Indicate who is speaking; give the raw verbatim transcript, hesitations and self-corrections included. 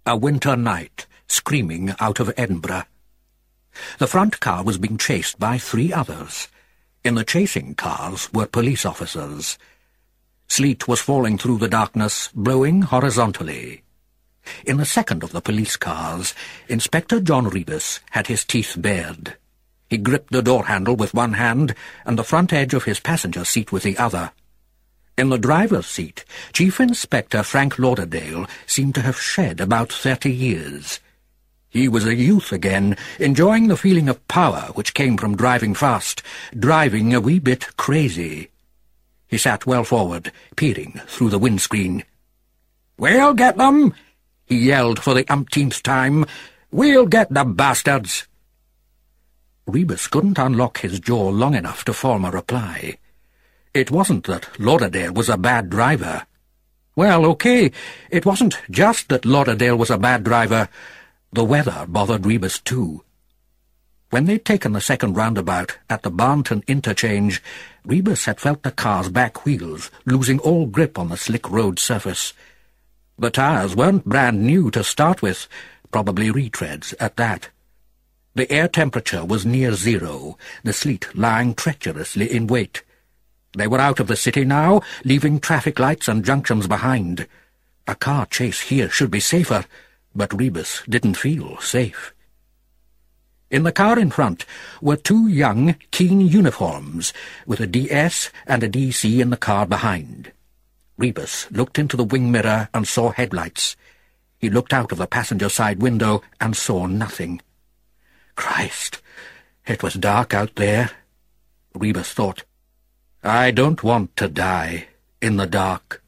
Speaker 1: A winter night, screaming out of Edinburgh. The front car was being chased by three others. In the chasing cars were police officers. Sleet was falling through the darkness, blowing horizontally. In the second of the police cars, Inspector John Rebus had his teeth bared. He gripped the door handle with one hand and the front edge of his passenger seat with the other. In the driver's seat, Chief Inspector Frank Lauderdale seemed to have shed about thirty years. He was a youth again, enjoying the feeling of power which came from driving fast, driving a wee bit crazy. He sat well forward, peering through the windscreen. "We'll get them!" he yelled for the umpteenth time. "We'll get the bastards!" Rebus couldn't unlock his jaw long enough to form a reply. It wasn't that Lauderdale was a bad driver. Well, okay, it wasn't just that Lauderdale was a bad driver. The weather bothered Rebus too. When they'd taken the second roundabout at the Barnton interchange, Rebus had felt the car's back wheels losing all grip on the slick road surface. The tires weren't brand new to start with, probably retreads at that. The air temperature was near zero, the sleet lying treacherously in wait. They were out of the city now, leaving traffic lights and junctions behind. A car chase here should be safer, but Rebus didn't feel safe. In the car in front were two young, keen uniforms, with a D S and a D C in the car behind. Rebus looked into the wing mirror and saw headlights. He looked out of the passenger side window and saw nothing. Christ, it was dark out there, Rebus thought. I don't want to die in the dark.